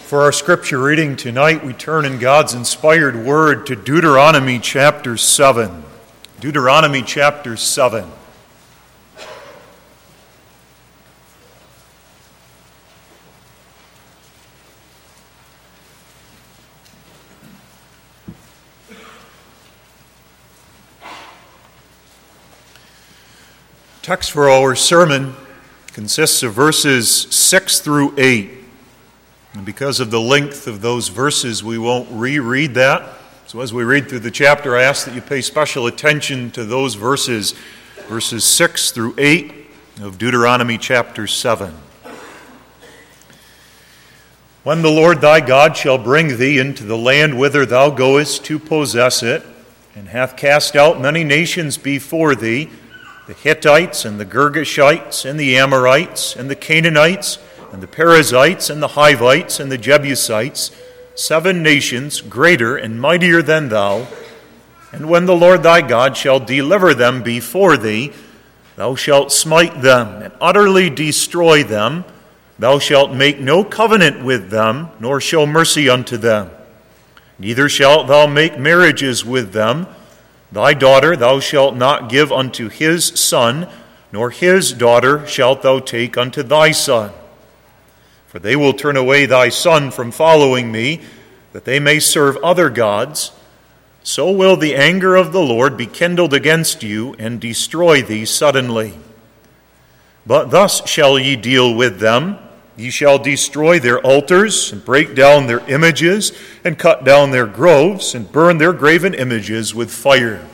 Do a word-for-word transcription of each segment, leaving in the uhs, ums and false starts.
For our scripture reading tonight, we turn in God's inspired word to Deuteronomy chapter seven. Deuteronomy chapter seven. Text for our sermon consists of verses six through eight. And because of the length of those verses, we won't reread that. So as we read through the chapter, I ask that you pay special attention to those verses, verses six through eight of Deuteronomy chapter seven. When the Lord thy God shall bring thee into the land whither thou goest to possess it, and hath cast out many nations before thee, the Hittites and the Girgashites and the Amorites and the Canaanites and the Perizzites and the Hivites and the Jebusites, seven nations greater and mightier than thou. And when the Lord thy God shall deliver them before thee, thou shalt smite them and utterly destroy them. Thou shalt make no covenant with them, nor show mercy unto them. Neither shalt thou make marriages with them. Thy daughter thou shalt not give unto his son, nor his daughter shalt thou take unto thy son. For they will turn away thy son from following me, that they may serve other gods. So will the anger of the Lord be kindled against you, and destroy thee suddenly. But thus shall ye deal with them. Ye shall destroy their altars, and break down their images, and cut down their groves, and burn their graven images with fire.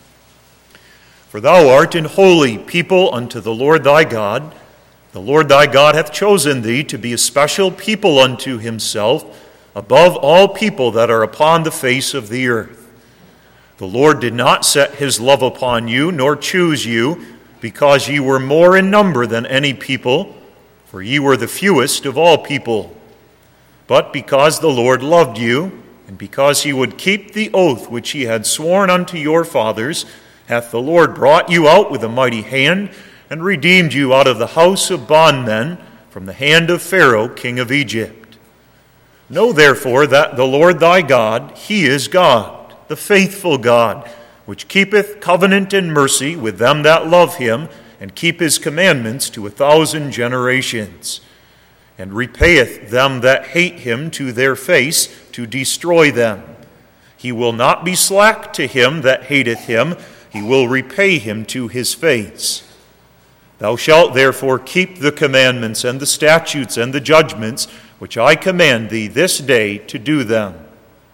For thou art an holy people unto the Lord thy God. The Lord thy God hath chosen thee to be a special people unto himself, above all people that are upon the face of the earth. The Lord did not set his love upon you, nor choose you, because ye were more in number than any people, for ye were the fewest of all people. But because the Lord loved you, and because he would keep the oath which he had sworn unto your fathers, hath the Lord brought you out with a mighty hand, and redeemed you out of the house of bondmen, from the hand of Pharaoh king of Egypt. Know therefore that the Lord thy God, he is God, the faithful God, which keepeth covenant and mercy with them that love him, and keep his commandments to a thousand generations, and repayeth them that hate him to their face, to destroy them. He will not be slack to him that hateth him, he will repay him to his face. Thou shalt therefore keep the commandments and the statutes and the judgments which I command thee this day to do them.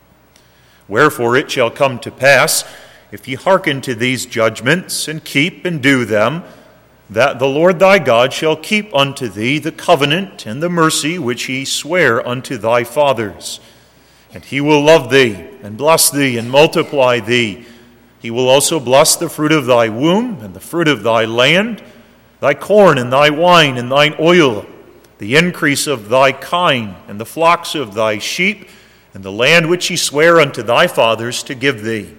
Wherefore it shall come to pass, if ye hearken to these judgments, and keep and do them, that the Lord thy God shall keep unto thee the covenant and the mercy which he sware unto thy fathers. And he will love thee, and bless thee, and multiply thee. He will also bless the fruit of thy womb, and the fruit of thy land, thy corn and thy wine and thine oil, the increase of thy kine, and the flocks of thy sheep, and the land which he sware unto thy fathers to give thee.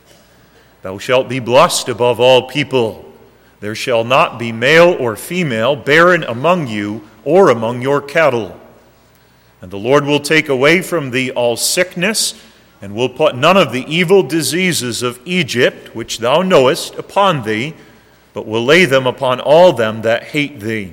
Thou shalt be blessed above all people. There shall not be male or female barren among you, or among your cattle. And the Lord will take away from thee all sickness, and will put none of the evil diseases of Egypt, which thou knowest, upon thee, but will lay them upon all them that hate thee.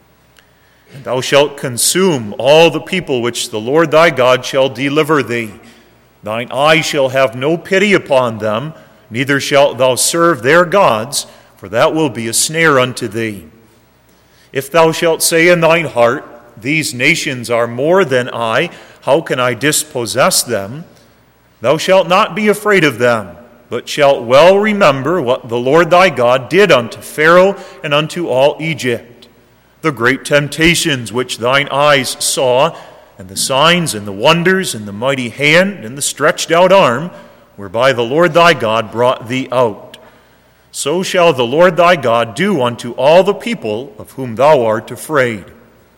And thou shalt consume all the people which the Lord thy God shall deliver thee. Thine eye shall have no pity upon them, neither shalt thou serve their gods, for that will be a snare unto thee. If thou shalt say in thine heart, these nations are more than I, how can I dispossess them? Thou shalt not be afraid of them, but shalt well remember what the Lord thy God did unto Pharaoh and unto all Egypt, the great temptations which thine eyes saw, and the signs and the wonders and the mighty hand and the stretched out arm, whereby the Lord thy God brought thee out. So shall the Lord thy God do unto all the people of whom thou art afraid.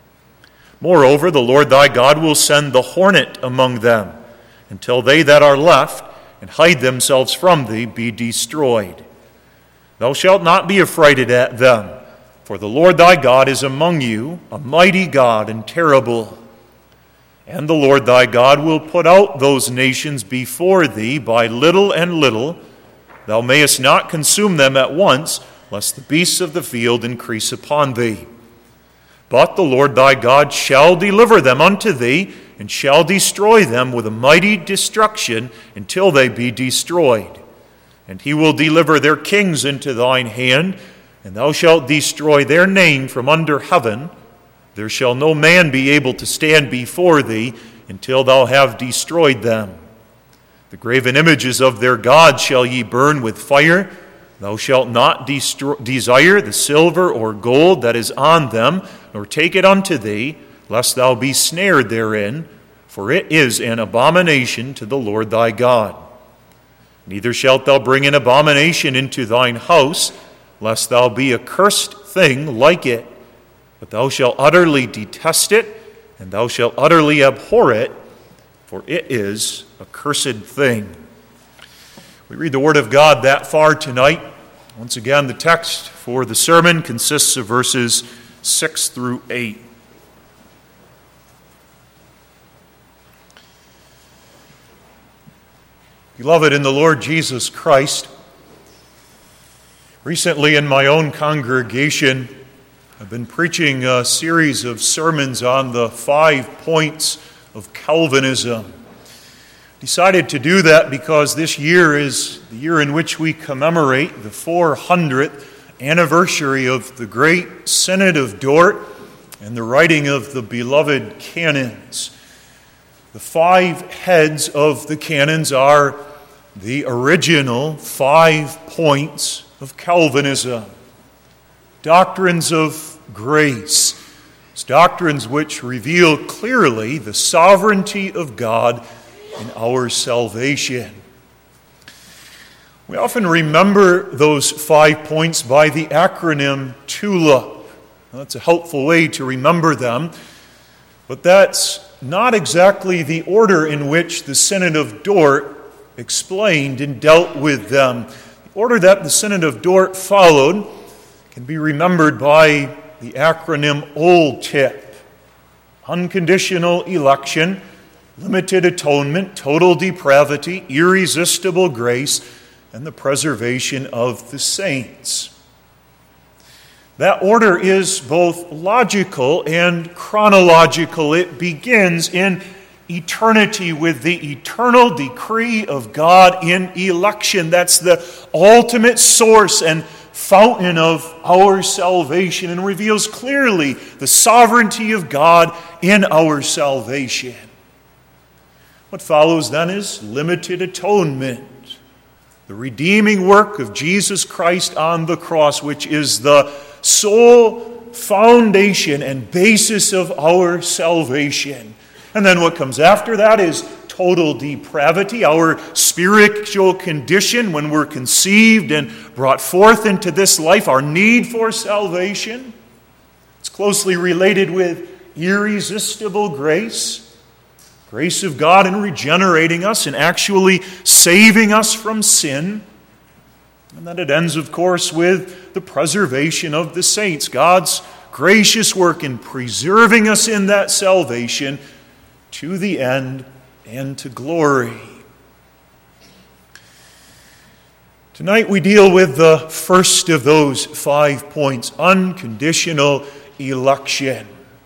Moreover, the Lord thy God will send the hornet among them, until they that are left and hide themselves from thee be destroyed. Thou shalt not be affrighted at them, for the Lord thy God is among you, a mighty God and terrible. And the Lord thy God will put out those nations before thee by little and little. Thou mayest not consume them at once, lest the beasts of the field increase upon thee. But the Lord thy God shall deliver them unto thee, and shall destroy them with a mighty destruction until they be destroyed. And he will deliver their kings into thine hand, and thou shalt destroy their name from under heaven. There shall no man be able to stand before thee until thou have destroyed them. The graven images of their gods shall ye burn with fire. Thou shalt not destroy, desire the silver or gold that is on them, nor take it unto thee, lest thou be snared therein, for it is an abomination to the Lord thy God. Neither shalt thou bring an abomination into thine house, lest thou be a cursed thing like it. But thou shalt utterly detest it, and thou shalt utterly abhor it, for it is a cursed thing. We read the Word of God that far tonight. Once again, the text for the sermon consists of verses six through eight. Beloved in the Lord Jesus Christ, recently in my own congregation, I've been preaching a series of sermons on the five points of Calvinism. Decided to do that because this year is the year in which we commemorate the four hundredth anniversary of the great Synod of Dort and the writing of the beloved canons. The five heads of the canons are the original five points of Calvinism. Doctrines of grace. It's doctrines which reveal clearly the sovereignty of God in our salvation. We often remember those five points by the acronym TULIP. That's a helpful way to remember them, but that's not exactly the order in which the Synod of Dort explained and dealt with them. The order that the Synod of Dort followed can be remembered by the acronym OLTIP. Unconditional election, limited atonement, total depravity, irresistible grace, and the preservation of the saints. That order is both logical and chronological. It begins in eternity with the eternal decree of God in election. That's the ultimate source and fountain of our salvation, and reveals clearly the sovereignty of God in our salvation. What follows then is limited atonement, the redeeming work of Jesus Christ on the cross, which is the sole foundation and basis of our salvation. And then what comes after that is total depravity, our spiritual condition when we're conceived and brought forth into this life, our need for salvation. It's closely related with irresistible grace, grace of God in regenerating us and actually saving us from sin. And then it ends, of course, with the preservation of the saints, God's gracious work in preserving us in that salvation to the end and to glory. Tonight we deal with the first of those five points, unconditional election.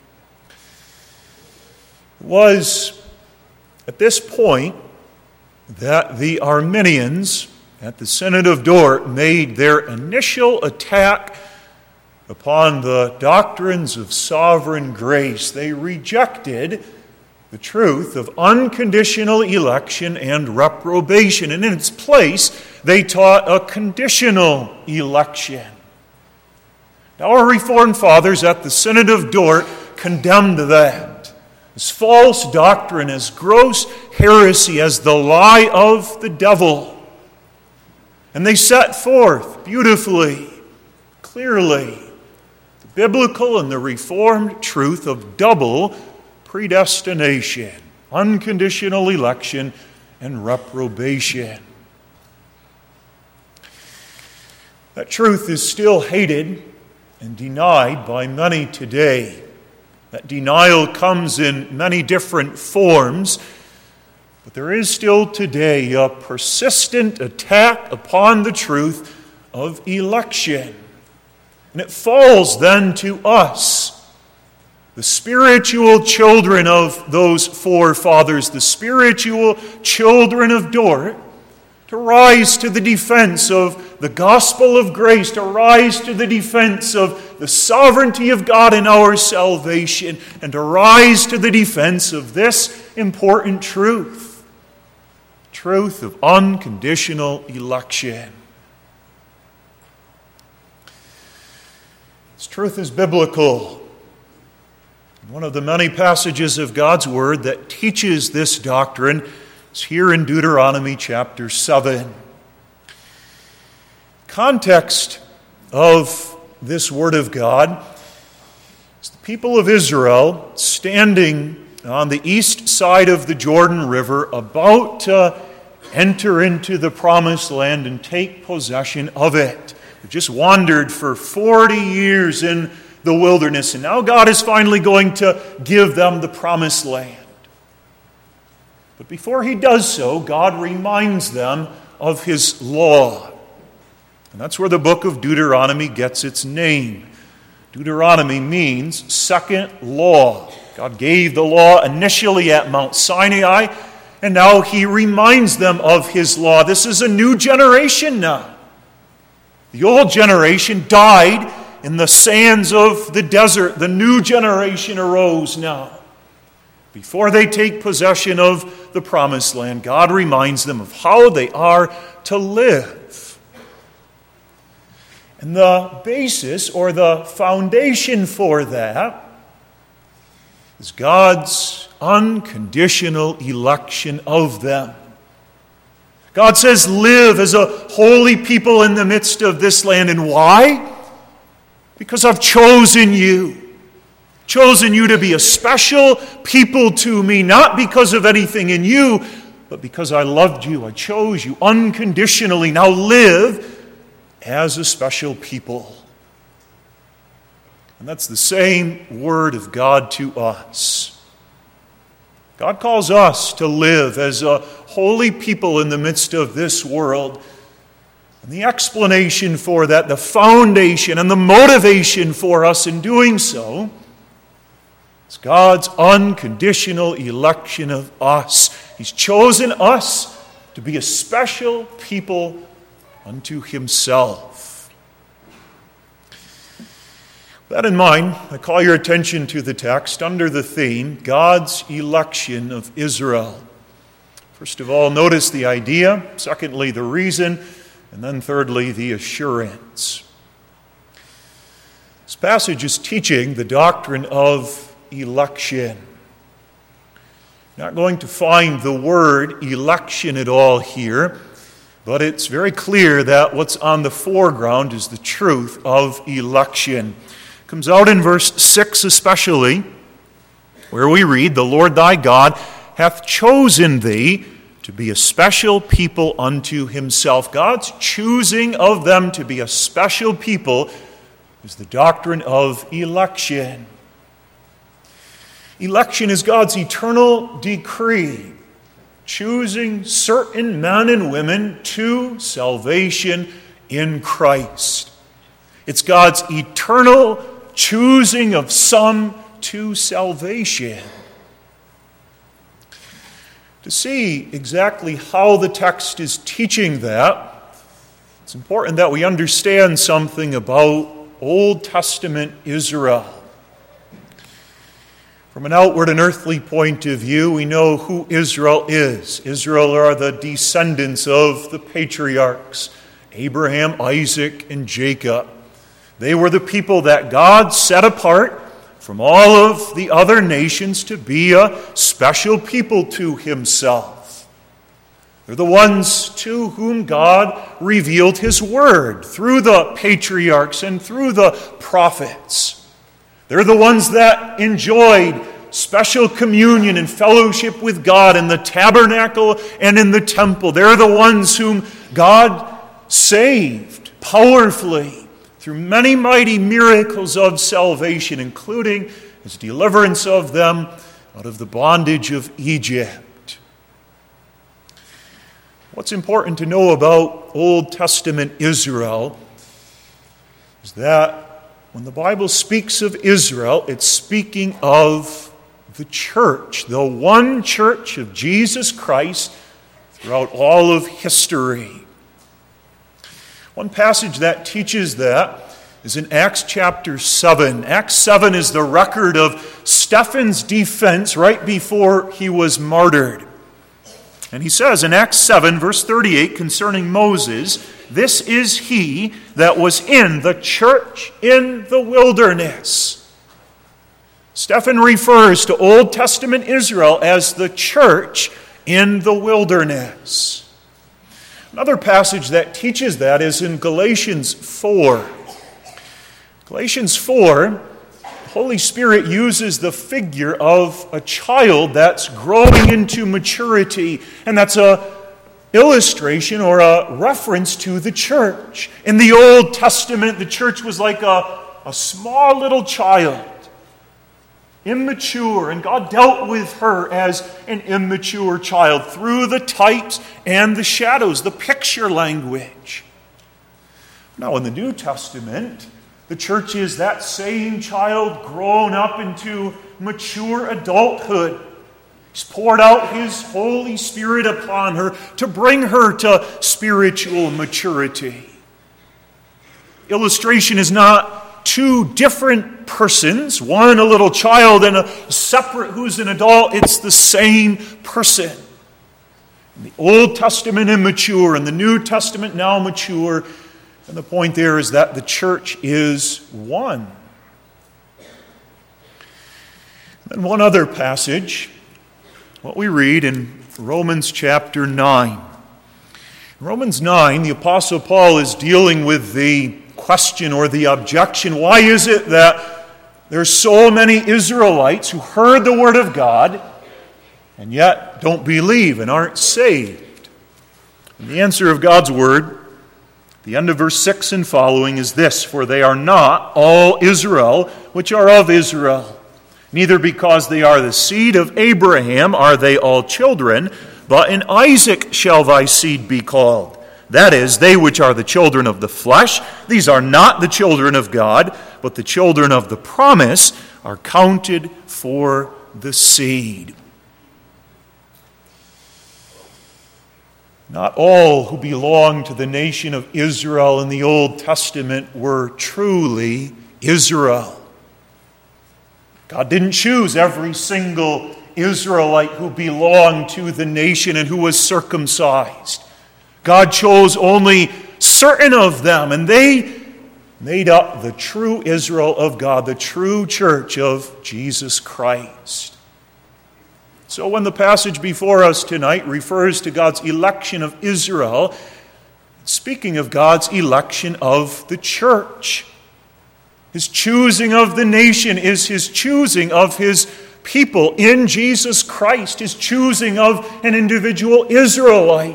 It was at this point that the Arminians at the Synod of Dort made their initial attack upon the doctrines of sovereign grace. They rejected the truth of unconditional election and reprobation. And in its place, they taught a conditional election. Now, our Reformed fathers at the Synod of Dort condemned that as false doctrine, as gross heresy, as the lie of the devil. And they set forth beautifully, clearly, the biblical and the Reformed truth of double predestination, unconditional election, and reprobation. That truth is still hated and denied by many today. That denial comes in many different forms, but there is still today a persistent attack upon the truth of election. And it falls then to us, the spiritual children of those forefathers, the spiritual children of Dort, to rise to the defense of the gospel of grace, to rise to the defense of the sovereignty of God in our salvation, and to rise to the defense of this important truth. Truth of unconditional election. This truth is biblical. One of the many passages of God's Word that teaches this doctrine is here in Deuteronomy chapter seven. Context of this Word of God is the people of Israel standing on the east side of the Jordan River, about to enter into the promised land and take possession of it. They just wandered for forty years in the wilderness, and now God is finally going to give them the promised land. But before he does so, God reminds them of his law. And that's where the book of Deuteronomy gets its name. Deuteronomy means second law. God gave the law initially at Mount Sinai, and now he reminds them of his law. This is a new generation now. The old generation died in the sands of the desert. The new generation arose now. Before they take possession of the promised land, God reminds them of how they are to live. And the basis or the foundation for that is God's unconditional election of them. God says, live as a holy people in the midst of this land. And why? Because I've chosen you. Chosen you to be a special people to me, not because of anything in you, but because I loved you. I chose you unconditionally. Now live as a special people. And that's the same word of God to us. God calls us to live as a holy people in the midst of this world. And the explanation for that, the foundation and the motivation for us in doing so, is God's unconditional election of us. He's chosen us to be a special people unto himself. With that in mind, I call your attention to the text under the theme, God's election of Israel. First of all, notice the idea. Secondly, the reason. And then thirdly, the assurance. This passage is teaching the doctrine of election. You're not going to find the word election at all here, but it's very clear that what's on the foreground is the truth of election. It comes out in verse six especially, where we read, "The Lord thy God hath chosen thee to be a special people unto himself." God's choosing of them to be a special people is the doctrine of election. Election is God's eternal decree, choosing certain men and women to salvation in Christ. It's God's eternal choosing of some to salvation. To see exactly how the text is teaching that, it's important that we understand something about Old Testament Israel. From an outward and earthly point of view, we know who Israel is. Israel are the descendants of the patriarchs, Abraham, Isaac, and Jacob. They were the people that God set apart from all of the other nations to be a special people to himself. They're the ones to whom God revealed his word through the patriarchs and through the prophets. They're the ones that enjoyed special communion and fellowship with God in the tabernacle and in the temple. They're the ones whom God saved powerfully through many mighty miracles of salvation, including his deliverance of them out of the bondage of Egypt. What's important to know about Old Testament Israel is that when the Bible speaks of Israel, it's speaking of the church, the one church of Jesus Christ throughout all of history. One passage that teaches that is in Acts chapter seven. Acts seven is the record of Stephen's defense right before he was martyred. And he says in Acts seven, verse thirty-eight, concerning Moses, "This is he that was in the church in the wilderness." Stephen refers to Old Testament Israel as the church in the wilderness. Another passage that teaches that is in Galatians four. Galatians four, the Holy Spirit uses the figure of a child that's growing into maturity, and that's a illustration or a reference to the church. In the Old Testament, the church was like a, a small little child, immature, and God dealt with her as an immature child through the types and the shadows, the picture language. Now, in the New Testament, the church is that same child grown up into mature adulthood. He's poured out his Holy Spirit upon her to bring her to spiritual maturity. Illustration is not two different persons, one a little child and a separate who's an adult. It's the same person. In the Old Testament immature, and the New Testament now mature. And the point there is that the church is one. Then one other passage, what we read in Romans chapter nine. In Romans nine, the Apostle Paul is dealing with the question or the objection. Why is it that there's so many Israelites who heard the word of God and yet don't believe and aren't saved? And the answer of God's word, the end of verse six and following, is this: "For they are not all Israel which are of Israel. Neither because they are the seed of Abraham are they all children, but in Isaac shall thy seed be called. That is, they which are the children of the flesh, these are not the children of God, but the children of the promise are counted for the seed." Not all who belonged to the nation of Israel in the Old Testament were truly Israel. God didn't choose every single Israelite who belonged to the nation and who was circumcised. God chose only certain of them, and they made up the true Israel of God, the true church of Jesus Christ. So when the passage before us tonight refers to God's election of Israel, it's speaking of God's election of the church. His choosing of the nation is his choosing of his people in Jesus Christ, his choosing of an individual Israelite.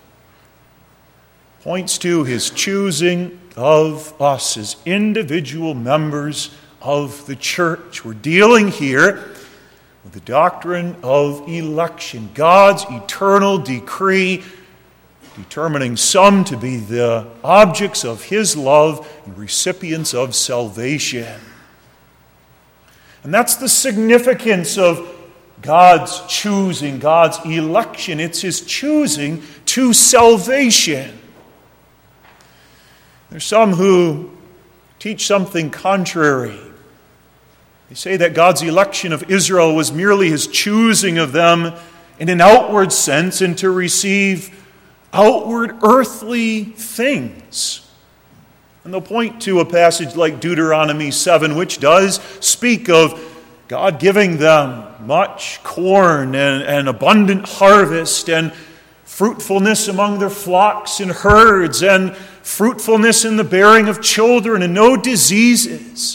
Points to his choosing of us as individual members of the church. We're dealing here with the doctrine of election, God's eternal decree determining some to be the objects of his love and recipients of salvation. And that's the significance of God's choosing, God's election. It's his choosing to salvation. There's some who teach something contrary. They say that God's election of Israel was merely his choosing of them in an outward sense and to receive outward earthly things. And they'll point to a passage like Deuteronomy seven, which does speak of God giving them much corn and, and abundant harvest and fruitfulness among their flocks and herds and fruitfulness in the bearing of children and no diseases.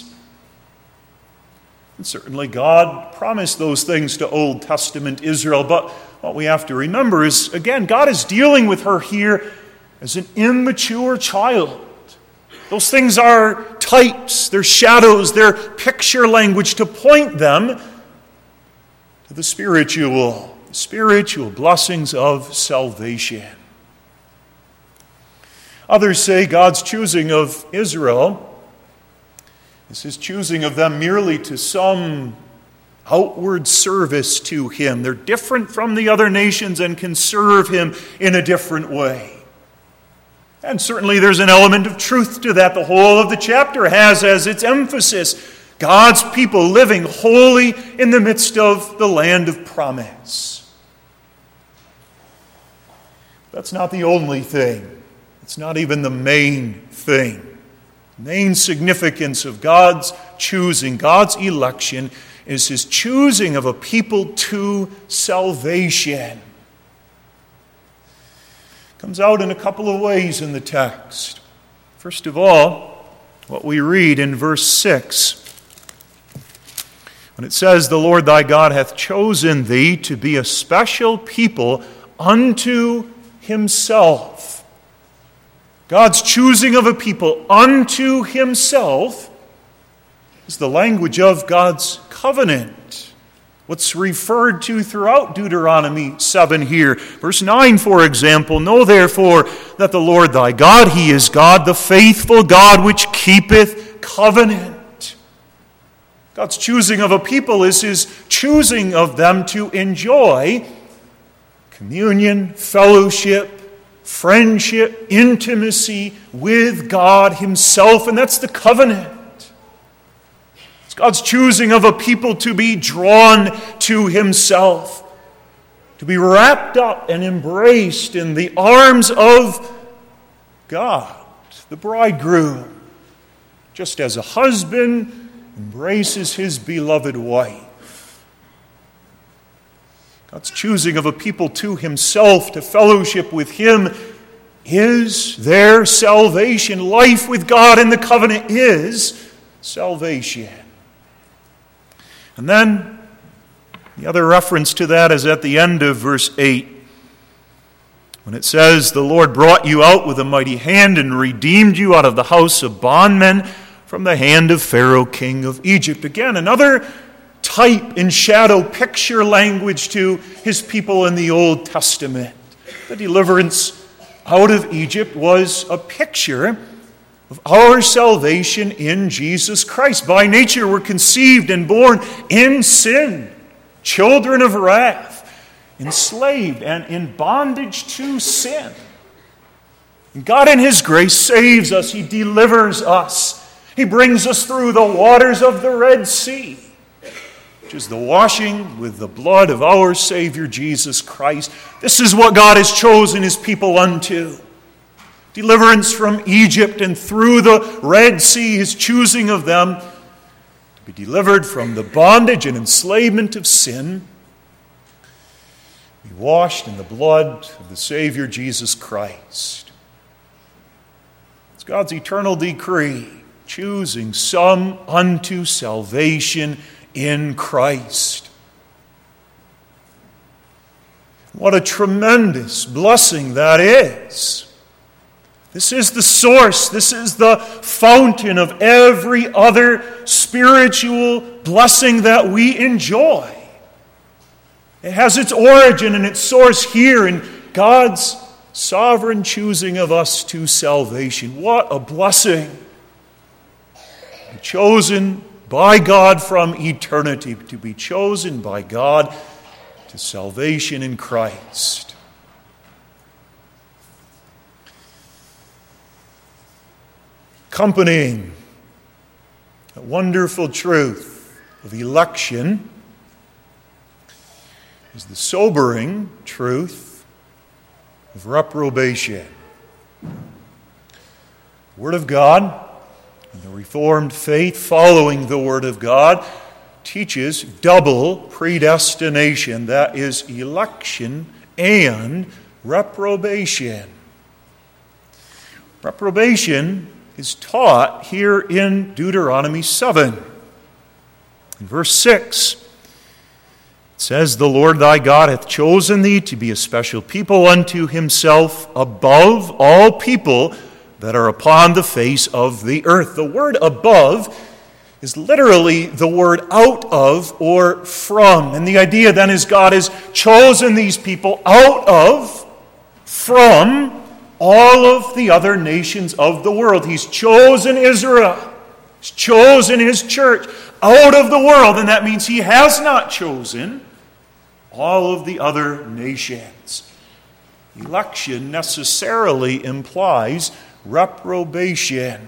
And certainly God promised those things to Old Testament Israel, but what we have to remember is, again, God is dealing with her here as an immature child. Those things are types, they're shadows, they're picture language to point them to the spiritual, spiritual blessings of salvation. Others say God's choosing of Israel is his choosing of them merely to some outward service to him. They're different from the other nations and can serve him in a different way. And certainly there's an element of truth to that. The whole of the chapter has as its emphasis God's people living holy in the midst of the land of promise. That's not the only thing. It's not even the main thing. The main significance of God's choosing, God's election, is his choosing of a people to salvation. Comes out in a couple of ways in the text. First of all, what we read in verse six, when it says, "The Lord thy God hath chosen thee to be a special people unto himself." God's choosing of a people unto himself is the language of God's covenant. What's referred to throughout Deuteronomy seven here. Verse nine, for example, "Know therefore that the Lord thy God, he is God, the faithful God which keepeth covenant." God's choosing of a people is his choosing of them to enjoy communion, fellowship, friendship, intimacy with God himself, and that's the covenant. It's God's choosing of a people to be drawn to himself, to be wrapped up and embraced in the arms of God, the bridegroom, just as a husband embraces his beloved wife. God's choosing of a people to himself, to fellowship with him, is their salvation. Life with God in the covenant is salvation. And then the other reference to that is at the end of verse eight, when it says, "The Lord brought you out with a mighty hand and redeemed you out of the house of bondmen from the hand of Pharaoh, king of Egypt." Again, another type and shadow, picture language to his people in the Old Testament. The deliverance out of Egypt was a picture of our salvation in Jesus Christ. By nature, we're conceived and born in sin, children of wrath, enslaved and in bondage to sin. And God in his grace saves us. He delivers us. He brings us through the waters of the Red Sea, which is the washing with the blood of our Savior Jesus Christ. This is what God has chosen his people unto. Deliverance from Egypt and through the Red Sea, his choosing of them to be delivered from the bondage and enslavement of sin, be washed in the blood of the Savior Jesus Christ. It's God's eternal decree, choosing some unto salvation in Christ. What a tremendous blessing that is. This is the source, this is the fountain of every other spiritual blessing that we enjoy. It has its origin and its source here in God's sovereign choosing of us to salvation. What a blessing! Chosen by God from eternity, to be chosen by God to salvation in Christ. Accompanying a wonderful truth of election is the sobering truth of reprobation. The Word of God and the Reformed faith following the Word of God teaches double predestination, that is, election and reprobation. Reprobation is taught here in Deuteronomy seven. In verse six, it says, "The Lord thy God hath chosen thee to be a special people unto himself above all people that are upon the face of the earth. The word above is literally the word out of or from. And the idea then is God has chosen these people out of, from all of the other nations of the world. He's chosen Israel. He's chosen his church out of the world. And that means he has not chosen all of the other nations. Election necessarily implies reprobation.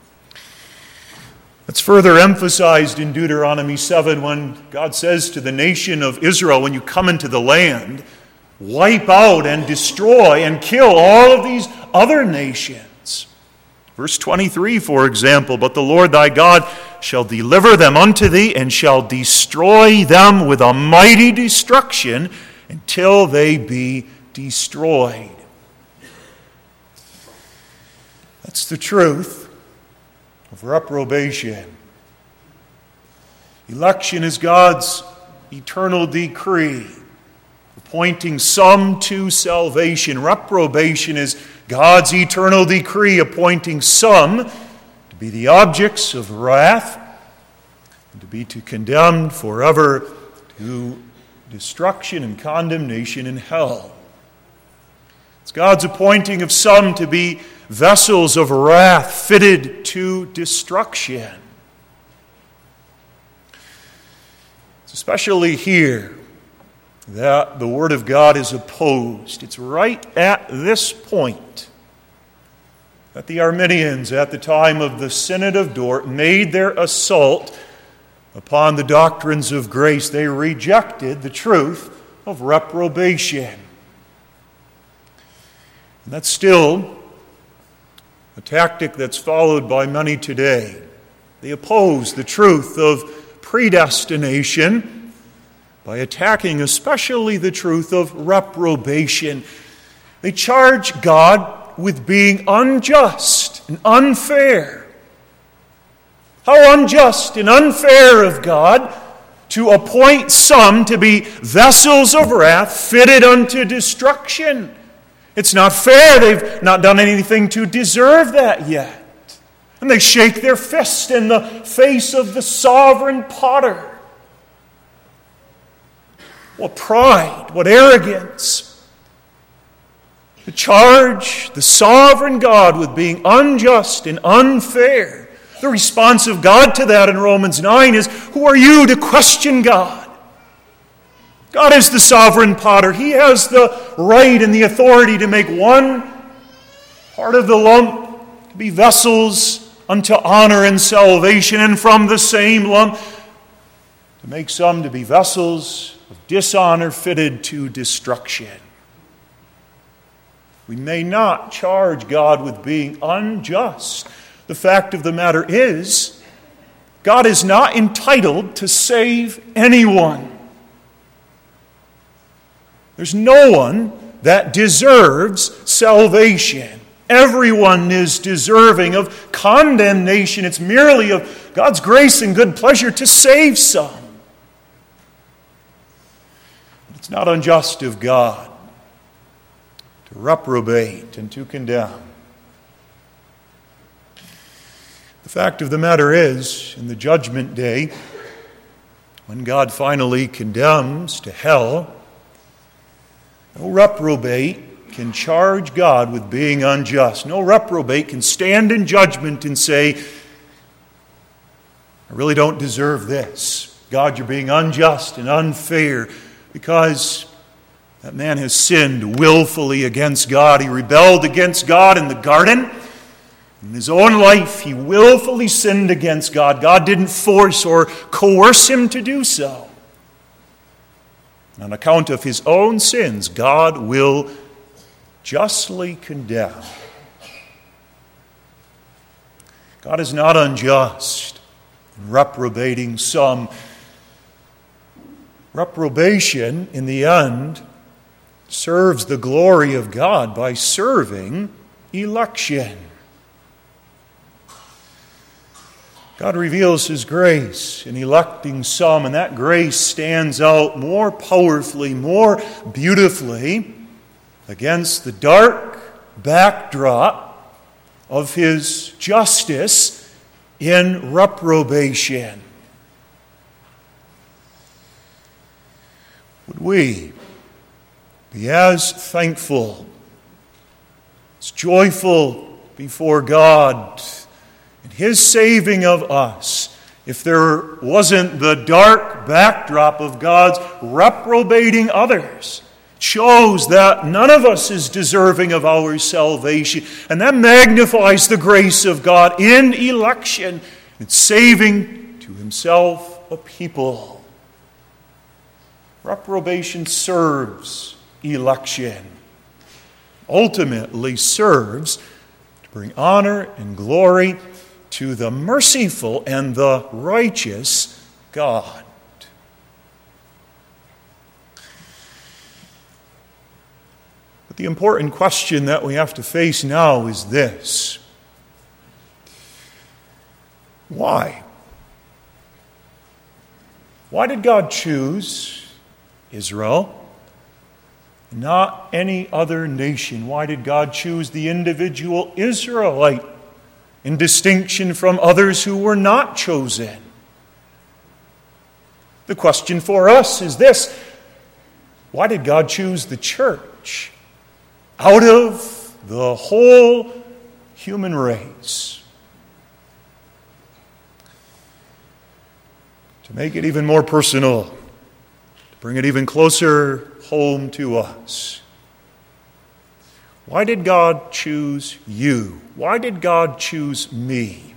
It's further emphasized in Deuteronomy seven when God says to the nation of Israel, when you come into the land, wipe out and destroy and kill all of these other nations. Verse twenty-three, for example, but the Lord thy God shall deliver them unto thee and shall destroy them with a mighty destruction until they be destroyed. That's the truth of reprobation. Election is God's eternal decree, appointing some to salvation. Reprobation is God's eternal decree, appointing some to be the objects of wrath and to be to condemned forever to destruction and condemnation in hell. It's God's appointing of some to be vessels of wrath fitted to destruction. It's especially here that the Word of God is opposed. It's right at this point that the Arminians, at the time of the Synod of Dort, made their assault upon the doctrines of grace. They rejected the truth of reprobation. And that's still a tactic that's followed by many today. They oppose the truth of predestination by attacking especially the truth of reprobation. They charge God with being unjust and unfair. How unjust and unfair of God to appoint some to be vessels of wrath fitted unto destruction. It's not fair. They've not done anything to deserve that yet. And they shake their fist in the face of the sovereign potter. What pride, what arrogance. To charge the sovereign God with being unjust and unfair. The response of God to that in Romans nine is, who are you to question God? God is the sovereign potter. He has the right and the authority to make one part of the lump to be vessels unto honor and salvation, and from the same lump to make some to be vessels of dishonor fitted to destruction. We may not charge God with being unjust. The fact of the matter is, God is not entitled to save anyone. There's no one that deserves salvation. Everyone is deserving of condemnation. It's merely of God's grace and good pleasure to save some. But it's not unjust of God to reprobate and to condemn. The fact of the matter is, in the judgment day, when God finally condemns to hell, no reprobate can charge God with being unjust. No reprobate can stand in judgment and say, I really don't deserve this. God, you're being unjust and unfair because that man has sinned willfully against God. He rebelled against God in the garden. In his own life, he willfully sinned against God. God didn't force or coerce him to do so. On account of his own sins, God will justly condemn. God is not unjust in reprobating some. Reprobation, in the end, serves the glory of God by serving election. God reveals his grace in electing some, and that grace stands out more powerfully, more beautifully against the dark backdrop of his justice in reprobation. Would we be as thankful, as joyful before God in his saving of us, if there wasn't the dark backdrop of God's reprobating others? It shows that none of us is deserving of our salvation, and that magnifies the grace of God in election and saving to himself a people. Reprobation serves election, ultimately serves to bring honor and glory to the merciful and the righteous God. But the important question that we have to face now is this: why? Why did God choose Israel, not any other nation? Why did God choose the individual Israelite in distinction from others who were not chosen? The question for us is this: why did God choose the church out of the whole human race? To make it even more personal, to bring it even closer home to us, why did God choose you? Why did God choose me?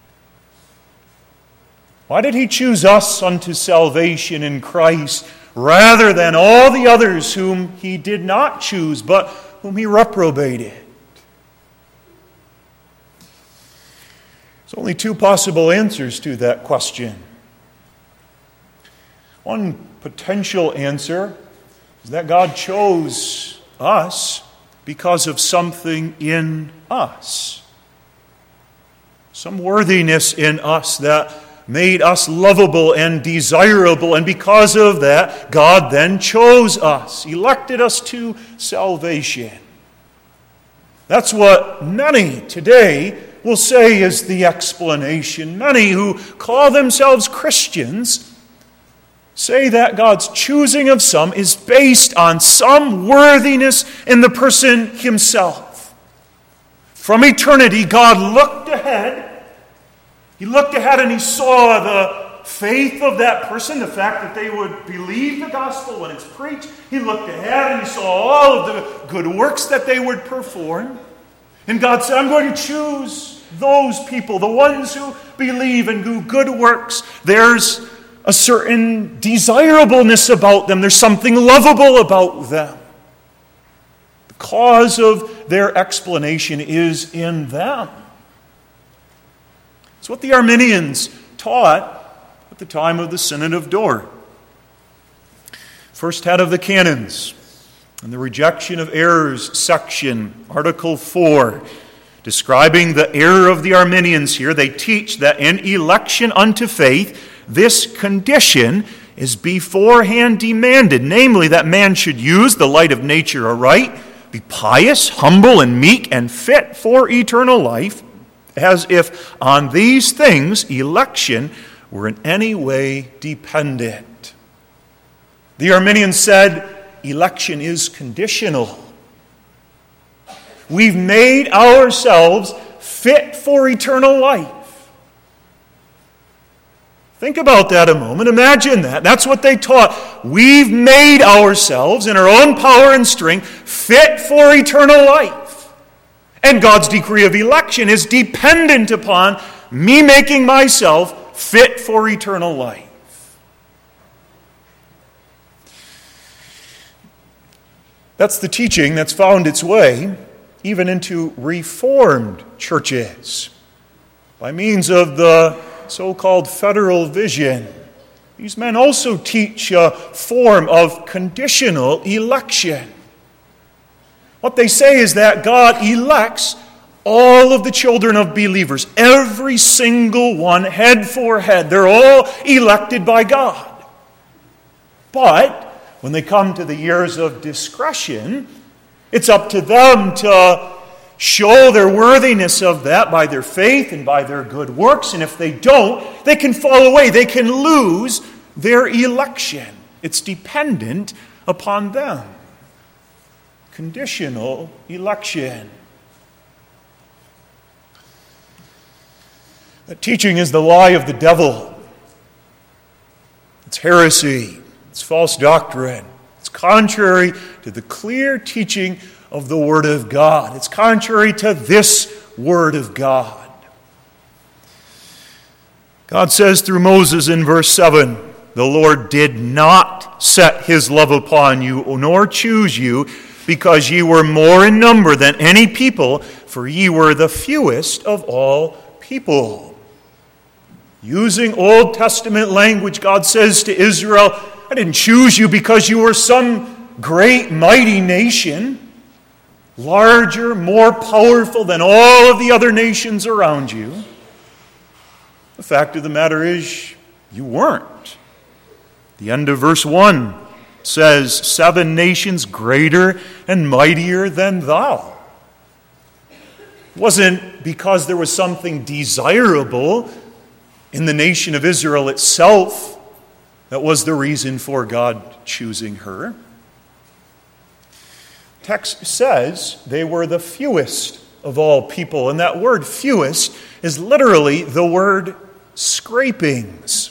Why did he choose us unto salvation in Christ rather than all the others whom he did not choose but whom he reprobated? There's only two possible answers to that question. One potential answer is that God chose us because of something in us. Some worthiness in us that made us lovable and desirable, and because of that, God then chose us, elected us to salvation. That's what many today will say is the explanation. Many who call themselves Christians say that God's choosing of some is based on some worthiness in the person himself. From eternity, God looked ahead. He looked ahead and he saw the faith of that person, the fact that they would believe the gospel when it's preached. He looked ahead and he saw all of the good works that they would perform. And God said, I'm going to choose those people, the ones who believe and do good works. There's a certain desirableness about them. There's something lovable about them. The cause of their explanation is in them. It's what the Arminians taught at the time of the Synod of Dort. First head of the canons, in the Rejection of Errors section, Article four, describing the error of the Arminians here, they teach that in election unto faith, this condition is beforehand demanded, namely that man should use the light of nature aright, be pious, humble, and meek, and fit for eternal life, as if on these things election were in any way dependent. The Arminians said election is conditional. We've made ourselves fit for eternal life. Think about that a moment. Imagine that. That's what they taught. We've made ourselves, in our own power and strength, fit for eternal life. And God's decree of election is dependent upon me making myself fit for eternal life. That's the teaching that's found its way even into Reformed churches by means of the so-called federal vision. These men also teach a form of conditional election. What they say is that God elects all of the children of believers, every single one, head for head. They're all elected by God. But when they come to the years of discretion, it's up to them to show their worthiness of that by their faith and by their good works. And if they don't, they can fall away. They can lose their election. It's dependent upon them. Conditional election. That teaching is the lie of the devil. It's heresy. It's false doctrine. It's contrary to the clear teaching of the Word of God. It's contrary to this Word of God. God says through Moses in verse seven, the Lord did not set his love upon you, nor choose you, because ye were more in number than any people, for ye were the fewest of all people. Using Old Testament language, God says to Israel, I didn't choose you because you were some great, mighty nation, larger, more powerful than all of the other nations around you. The fact of the matter is, you weren't. The end of verse one says, seven nations greater and mightier than thou. It wasn't because there was something desirable in the nation of Israel itself that was the reason for God choosing her. Text says they were the fewest of all people, and that word fewest is literally the word scrapings.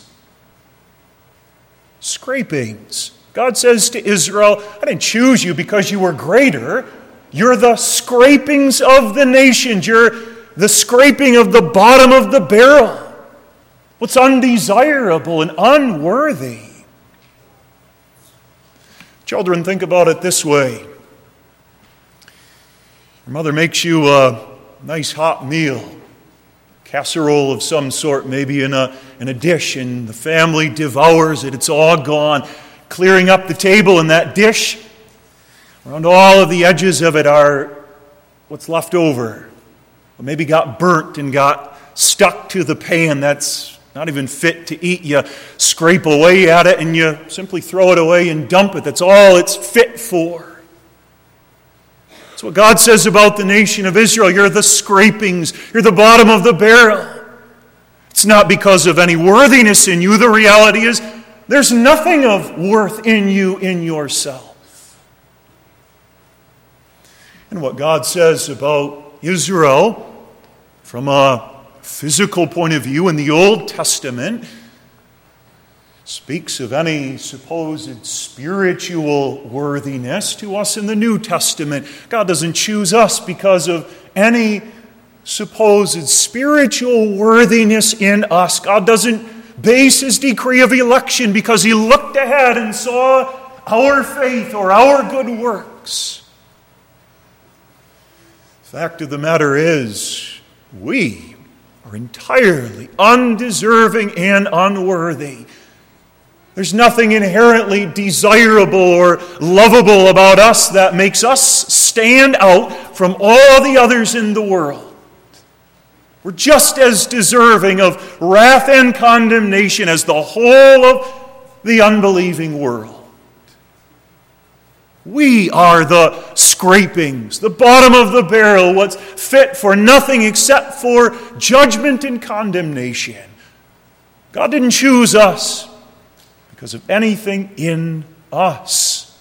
Scrapings. God says to Israel, I didn't choose you because you were greater. You're the scrapings of the nations. You're the scraping of the bottom of the barrel. What's undesirable and unworthy. Children, think about it this way. Your mother makes you a nice hot meal, casserole of some sort, maybe in a, in a dish, and the family devours it. It's all gone. Clearing up the table, and that dish, around all of the edges of it are what's left over. Or maybe got burnt and got stuck to the pan. That's not even fit to eat. You scrape away at it and you simply throw it away and dump it. That's all it's fit for. That's what God says about the nation of Israel. You're the scrapings. You're the bottom of the barrel. It's not because of any worthiness in you. The reality is there's nothing of worth in you in yourself. And what God says about Israel from a physical point of view in the Old Testament speaks of any supposed spiritual worthiness to us in the New Testament. God doesn't choose us because of any supposed spiritual worthiness in us. God doesn't base his decree of election because he looked ahead and saw our faith or our good works. The fact of the matter is, we are entirely undeserving and unworthy. There's nothing inherently desirable or lovable about us that makes us stand out from all the others in the world. We're just as deserving of wrath and condemnation as the whole of the unbelieving world. We are the scrapings, the bottom of the barrel, what's fit for nothing except for judgment and condemnation. God didn't choose us because of anything in us.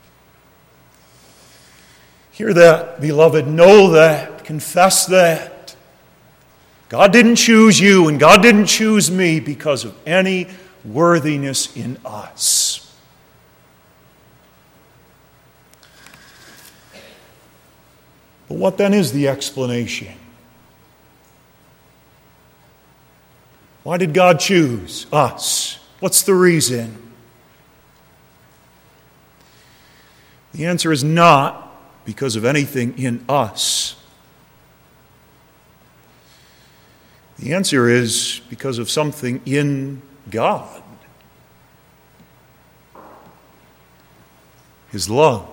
Hear that, beloved. Know that. Confess that. God didn't choose you and God didn't choose me because of any worthiness in us. But what then is the explanation? Why did God choose us? What's the reason? The answer is not because of anything in us. The answer is because of something in God. His love.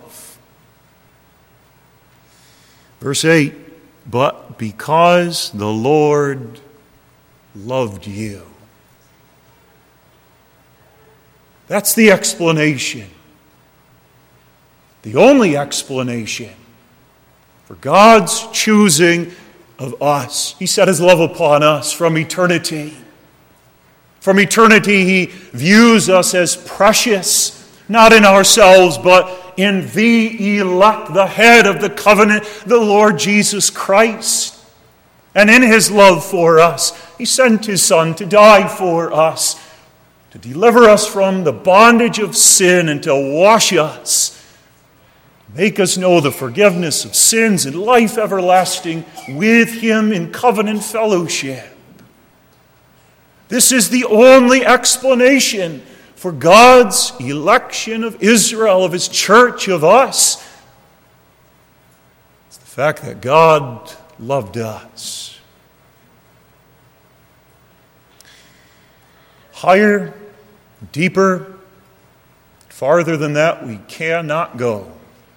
Verse eight, but because the Lord loved you. That's the explanation. The only explanation for God's choosing of us. He set his love upon us from eternity. From eternity, he views us as precious, not in ourselves, but in the elect, the head of the covenant, the Lord Jesus Christ. And in his love for us, he sent his Son to die for us, to deliver us from the bondage of sin and to wash us, make us know the forgiveness of sins and life everlasting with him in covenant fellowship. This is the only explanation for God's election of Israel, of his church, of us. It's the fact that God loved us. Higher, deeper, farther than that we cannot go.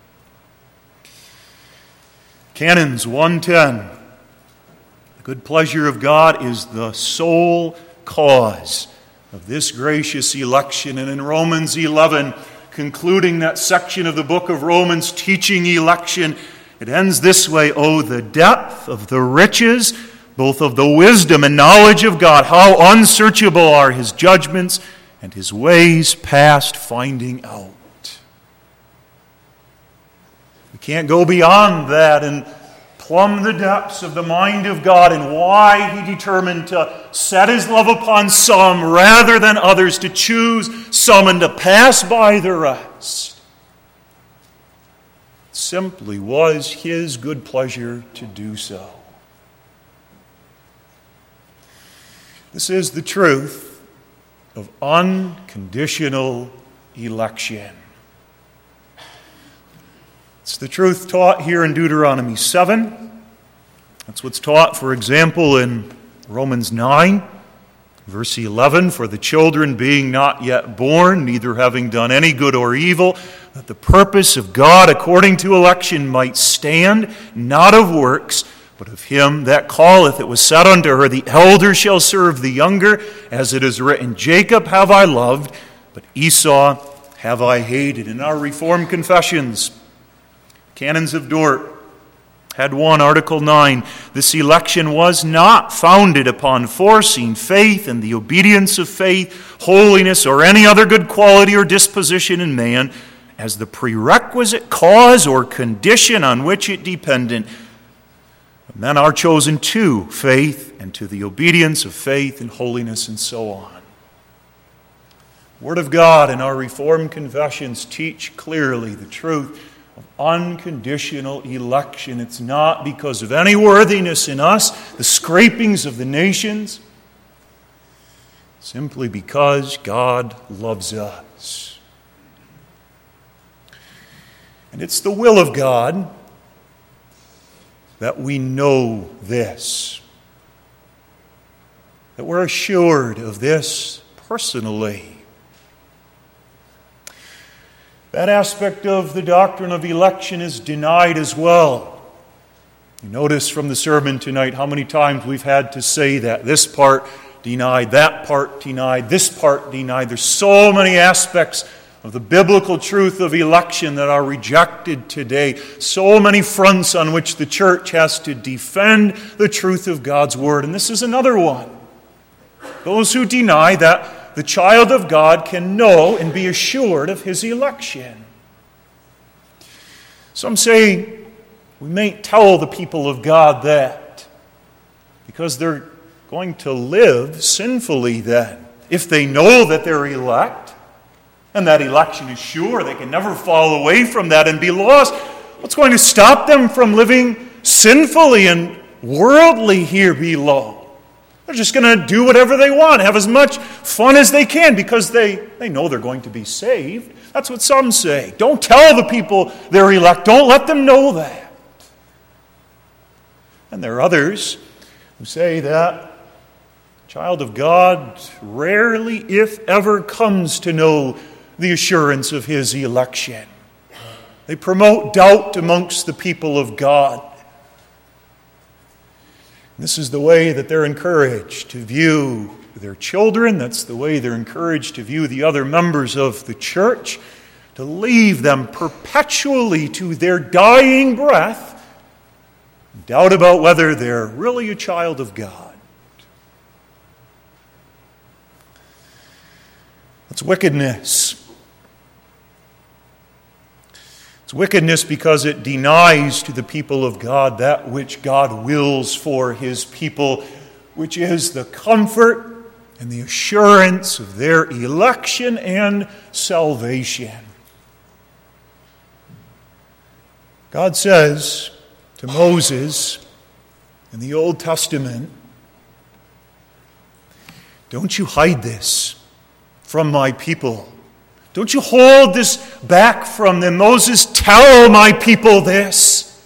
Canons one ten. The good pleasure of God is the sole cause of this gracious election. And in Romans eleven, concluding that section of the book of Romans teaching election, it ends this way: "Oh, the depth of the riches, both of the wisdom and knowledge of God, how unsearchable are his judgments and his ways past finding out." We can't go beyond that and plumb the depths of the mind of God and why he determined to set his love upon some rather than others, to choose some and to pass by the rest. It simply was his good pleasure to do so. This is the truth of unconditional election. It's the truth taught here in Deuteronomy seven. That's what's taught, for example, in Romans nine, verse eleven, "For the children being not yet born, neither having done any good or evil, that the purpose of God according to election might stand, not of works, but of him that calleth. It was said unto her, the elder shall serve the younger, as it is written, Jacob have I loved, but Esau have I hated." In our Reformed confessions, Canons of Dort, Head one, Article nine, "This election was not founded upon foreseen faith and the obedience of faith, holiness, or any other good quality or disposition in man, as the prerequisite cause or condition on which it depended. But men are chosen to faith and to the obedience of faith and holiness," and so on. Word of God and our Reformed confessions teach clearly the truth of unconditional election. It's not because of any worthiness in us, the scrapings of the nations, simply because God loves us. And it's the will of God that we know this, that we're assured of this personally. That aspect of the doctrine of election is denied as well. You notice from the sermon tonight how many times we've had to say that. This part denied, that part denied, this part denied. There's so many aspects of the biblical truth of election that are rejected today. So many fronts on which the church has to defend the truth of God's word. And this is another one. Those who deny that the child of God can know and be assured of his election. Some say we mayn't tell the people of God that because they're going to live sinfully then. If they know that they're elect and that election is sure, they can never fall away from that and be lost. What's going to stop them from living sinfully and worldly here below? They're just going to do whatever they want, have as much fun as they can because they, they know they're going to be saved. That's what some say. Don't tell the people they're elect. Don't let them know that. And there are others who say that a child of God rarely, if ever, comes to know the assurance of his election. They promote doubt amongst the people of God. This is the way that they're encouraged to view their children. That's the way they're encouraged to view the other members of the church, to leave them perpetually to their dying breath doubt about whether they're really a child of God. It's wickedness. It's wickedness because it denies to the people of God that which God wills for his people, which is the comfort and the assurance of their election and salvation. God says to Moses in the Old Testament, "Don't you hide this from my people. Don't you hold this back from them. Moses, tell my people this.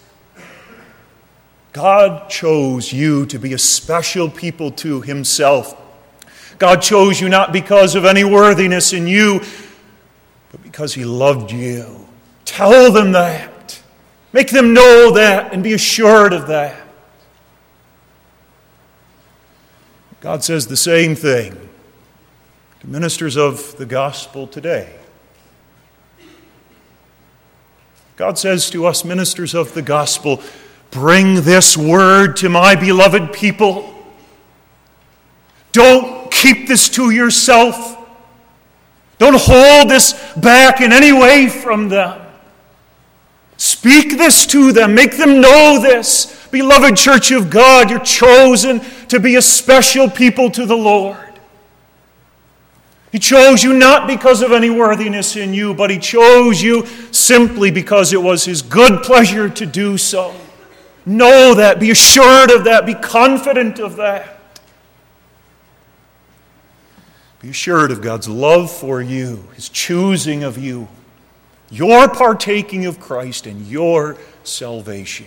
God chose you to be a special people to himself. God chose you not because of any worthiness in you, but because he loved you. Tell them that. Make them know that and be assured of that." God says the same thing to ministers of the gospel today. God says to us ministers of the gospel, "Bring this word to my beloved people. Don't keep this to yourself. Don't hold this back in any way from them. Speak this to them. Make them know this. Beloved church of God, you're chosen to be a special people to the Lord. He chose you not because of any worthiness in you, but he chose you simply because it was his good pleasure to do so. Know that. Be assured of that. Be confident of that. Be assured of God's love for you, his choosing of you, your partaking of Christ, and your salvation.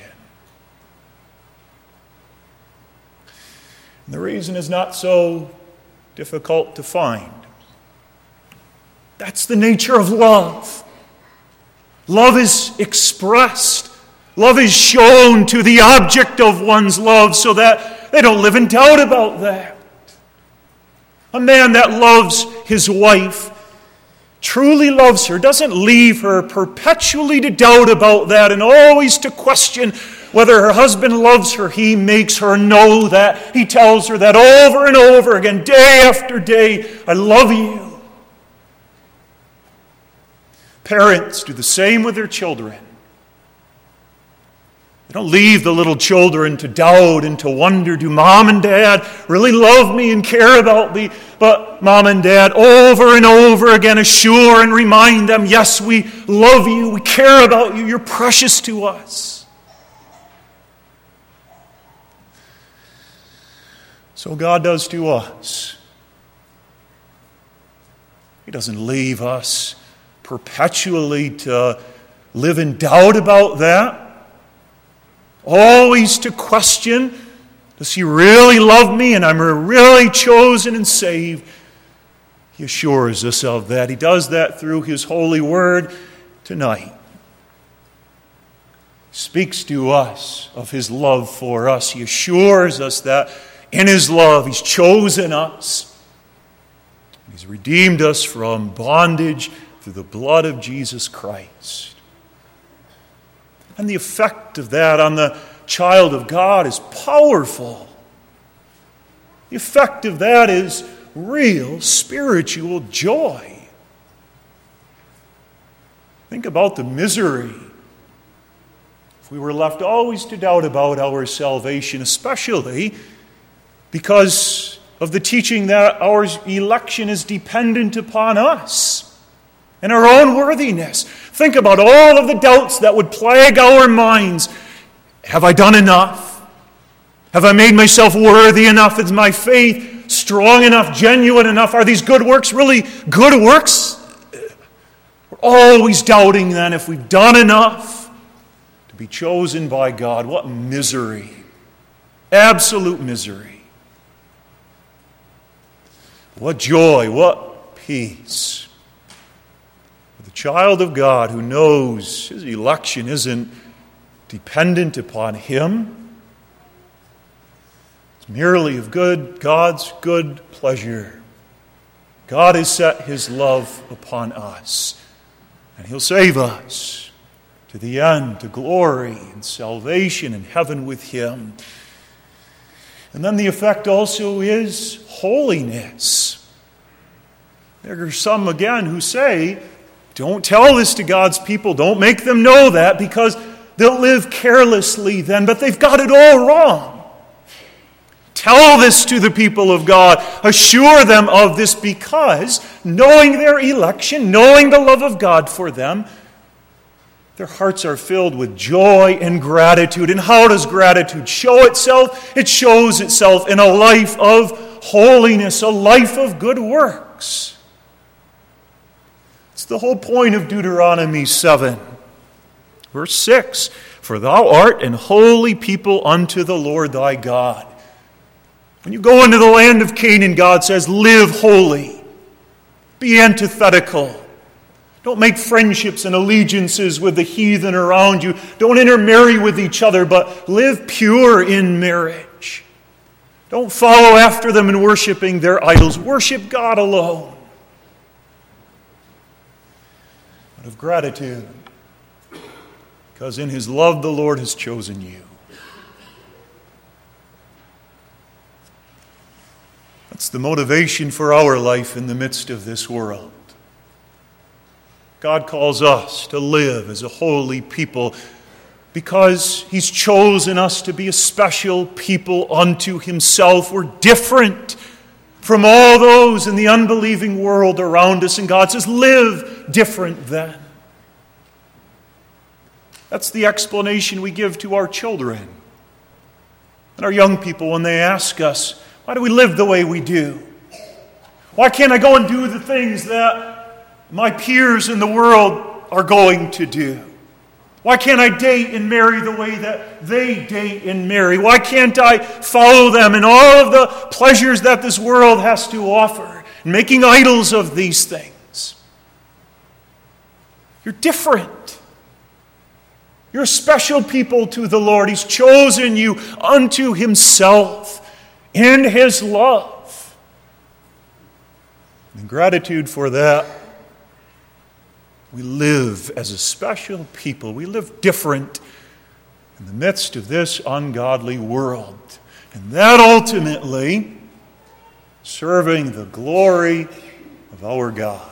And the reason is not so difficult to find. That's the nature of love. Love is expressed. Love is shown to the object of one's love so that they don't live in doubt about that. A man that loves his wife, truly loves her, doesn't leave her perpetually to doubt about that and always to question whether her husband loves her. He makes her know that. He tells her that over and over again, day after day, "I love you." Parents do the same with their children. They don't leave the little children to doubt and to wonder, do mom and dad really love me and care about me? But mom and dad over and over again assure and remind them, yes, we love you, we care about you, you're precious to us. So God does to us. He doesn't leave us perpetually to live in doubt about that. Always to question, does he really love me and I'm really chosen and saved? He assures us of that. He does that through his holy word tonight. He speaks to us of his love for us. He assures us that in his love he's chosen us. He's redeemed us from bondage through the blood of Jesus Christ. And the effect of that on the child of God is powerful. The effect of that is real spiritual joy. Think about the misery if we were left always to doubt about our salvation, especially because of the teaching that our election is dependent upon us and our own worthiness. Think about all of the doubts that would plague our minds. Have I done enough? Have I made myself worthy enough? Is my faith strong enough, genuine enough? Are these good works really good works? We're always doubting then if we've done enough to be chosen by God. What misery. Absolute misery. What joy, what peace. The child of God who knows his election isn't dependent upon him. It's merely of good, God's good pleasure. God has set his love upon us, and he'll save us. to the end, to glory and salvation and heaven with Him. And then the effect also is holiness. There are some, again, who say, don't tell this to God's people, don't make them know that, because they'll live carelessly then, but they've got it all wrong. Tell this to the people of God. Assure them of this, because knowing their election, knowing the love of God for them, their hearts are filled with joy and gratitude. And how does gratitude show itself? It shows itself in a life of holiness, a life of good works. It's the whole point of Deuteronomy seven. Verse six, for thou art an holy people unto the Lord thy God. When you go into the land of Canaan, God says, live holy. Be antithetical. Don't make friendships and allegiances with the heathen around you. Don't intermarry with each other, but live pure in marriage. Don't follow after them in worshiping their idols. Worship God alone. Out of gratitude, because in His love the Lord has chosen you. That's the motivation for our life in the midst of this world. God calls us to live as a holy people because He's chosen us to be a special people unto Himself. We're different from all those in the unbelieving world around us, and God says, live different then. That's the explanation we give to our children and our young people when they ask us, why do we live the way we do? Why can't I go and do the things that my peers in the world are going to do? Why can't I date and marry the way that they date and marry? Why can't I follow them in all of the pleasures that this world has to offer, making idols of these things? You're different. You're a special people to the Lord. He's chosen you unto Himself in His love. In gratitude for that, we live as a special people. We live different in the midst of this ungodly world. And that ultimately serving the glory of our God.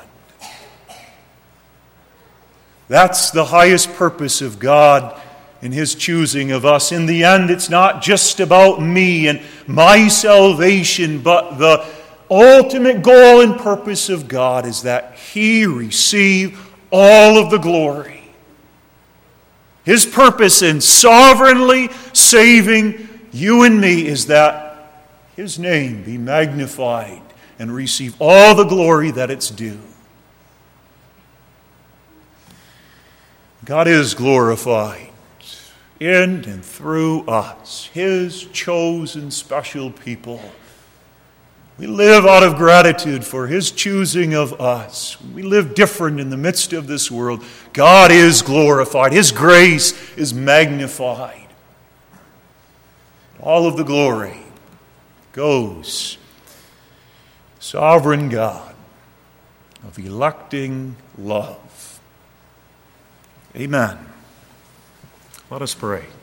That's the highest purpose of God in His choosing of us. In the end, it's not just about me and my salvation, but the ultimate goal and purpose of God is that He receive all of the glory. His purpose in sovereignly saving you and me is that His name be magnified and receive all the glory that it's due. God is glorified in and through us, His chosen special people. We live out of gratitude for His choosing of us. We live different in the midst of this world. God is glorified. His grace is magnified. All of the glory goes to sovereign God of electing love. Amen. Let us pray.